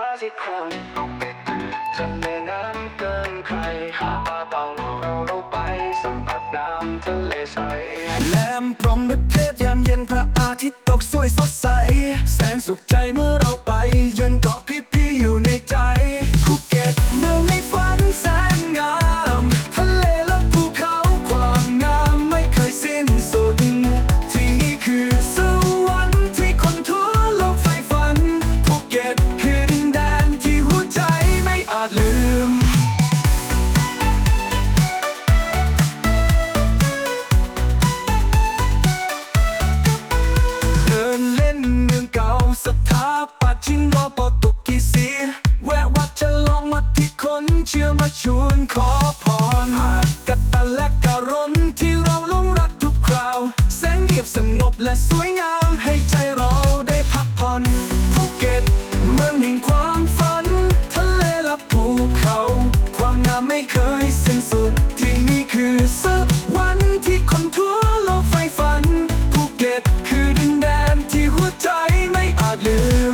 ที่คนทะเลน้ำเกินใครหาปลาเต่าเราไปสัมผัสน้ำทะเลใสแหลมพรหมเทพยามเย็นพระอาทิตย์ตกสวยสดใสแสนสุขใจเมื่อเราไปเยือนเกาะพี่อยู่ในใจภูเก็ตเมืองในฝันแสนงามทะเลและภูเขาความงามไม่เคยสิ้นสุดที่นี่คือสวรรค์ที่คนทั่วโลกใฝ่ฝันภูเก็ตคือดินแดนที่หัวใจไม่อาจลืมเดินเล่นเมืองเก่าสถาปัตย์ที่รอโปรตุเกสแวะวัดจะลองวัดที่คนเชื่อมาชวนขอพรหาดกะตะและกะรนที่เราหลงรักทุกคราวแสนเงียบสงบและสวยงามให้ใจเราได้พักผ่อนภูเก็ตเมืองแห่งความฝันทะเลและภูเขาความงามไม่เคยสิ้นสุดที่นี่คือสวรรค์ที่คนทั่วโลกใฝ่ฝันภูเก็ตคือดินแดนที่หัวใจไม่อาจลืม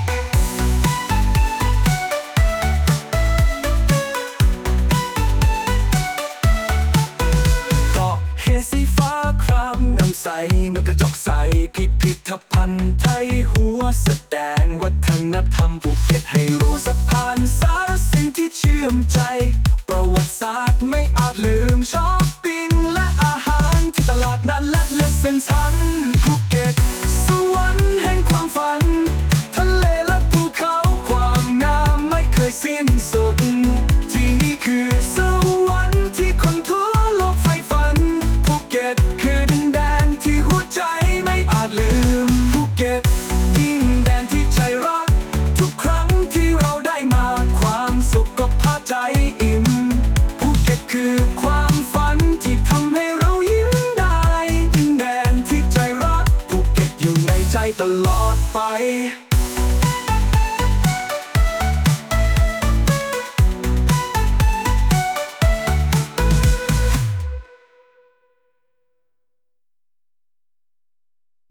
เฮสีฟ้าครามน้ำใสเมืองกระจกใสพิพิธภัณฑ์ไทยหัวแสดงวัฒนธรรมภูเก็ตให้รู้สะพานสารสิ่งที่เชื่อมใจประวัติศาสตร์ไม่อาจลืมช้อปปิ้งและอาหารที่ตลาดนัดและเส้นทางภูเก็ตสวรรค์แห่งความฝันทะเลและภูเขาความงามไม่เคยสิ้นสุดที่นี่คือสวรรค์ที่คนทั่วโลกใฝ่ฝันภูเก็ตคือดินแดนที่หัวใจไม่อาจลืมภูเก็ตดินแดนที่ใจรักทุกครั้งที่เราได้มาความสุขก็พาใจอิ่มภูเก็ตคือความฝันที่ทำให้เรายิ้มได้ดินแดนที่ใจรักภูเก็ตอยู่ในใจตลอดไป